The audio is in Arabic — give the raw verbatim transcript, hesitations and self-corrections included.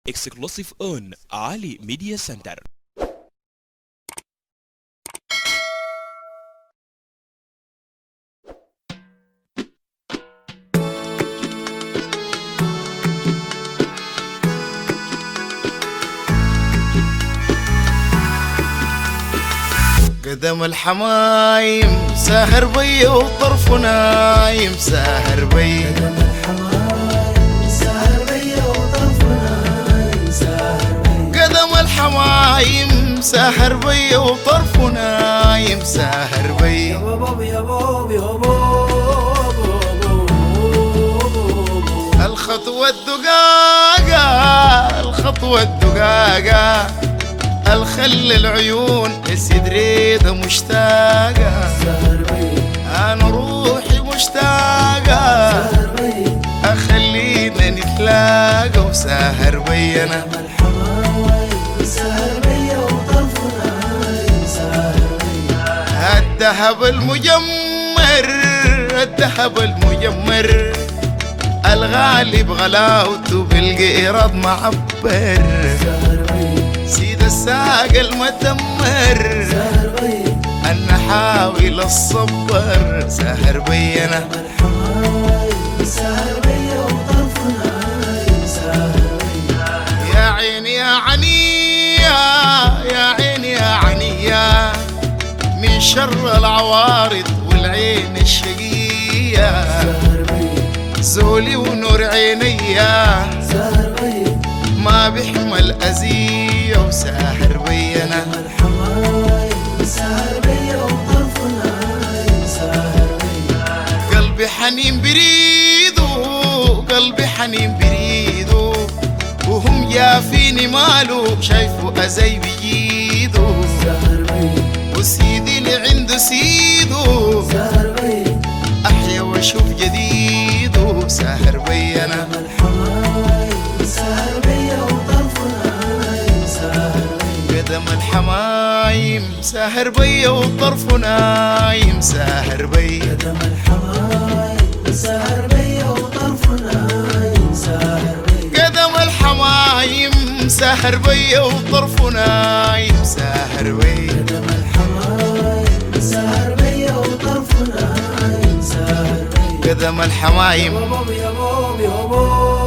exclusive on Ali Media Center. قدم الحمايم ساهر بي وطرف نايم ساهر بي قدم الحمايم ساهر بي وطرف نايم ساهر بي قدم الحمايم ساهر بي وطرف نايم ساهر بي يا بابا يا بابا يا بابا الخطوة الدقاقة الخطوة الدقاقة الخل العيون يسيد ريدة مشتاقة ساهر بي أنا روحي مشتاقة ساهر بي أخلينا نتلاقى وساهر بي أنا قدم الحمايم ساهر بي وطرف نايم ساهر بي الذهب المجمر الذهب المجمر الغالي بغلاوته بالقيراض معبر ساهر بي سيد الساق المتمر ساهر بي النحاوي الصبر ساهر بي أنا قدم الحمايم ساهر بي وطرف نايم ساهر بي يا عيني يا عنيا يا عيني يا عنيا من شر العوارض والعين الشقية ساهر بي زولي ونور عينيا ساهر بي ما بيحمل أذية وساهر بي أنا قدم الحمايم ساهر بي وطرف نايم ساهر بي قلبي حنين بريدو قلبي حنين بريدو وهم جافيني ماله شايفه أزي بيجيدو ساهر بي وسيدي اللي عنده سيدو ساهر بي أحيا وأشوف جديدو ساهر بي أنا قدم الحمايم ساهر بي وطرف نايم ساهر بي قدم الحمايم ساهر بي وطرف نايم ساهر بي قدم الحمايم ساهر بي وطرف نايم ساهر بي قدم الحمايم ساهر بي وطرف نايم ساهر بي قدم الحمايم ساهر بي وطرف نايم ساهر بي قدم الحمايم يا بابا يا بابا يا بابا